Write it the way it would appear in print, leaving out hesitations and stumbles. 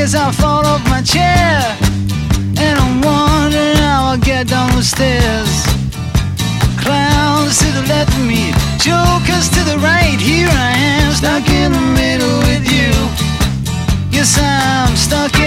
guess I'll fall off my chair, and I'm wondering how I'll get down the stairs. Clowns to the left of me, jokers to the right. Here I am, stuck in the middle with you. Yes, I'm stuck in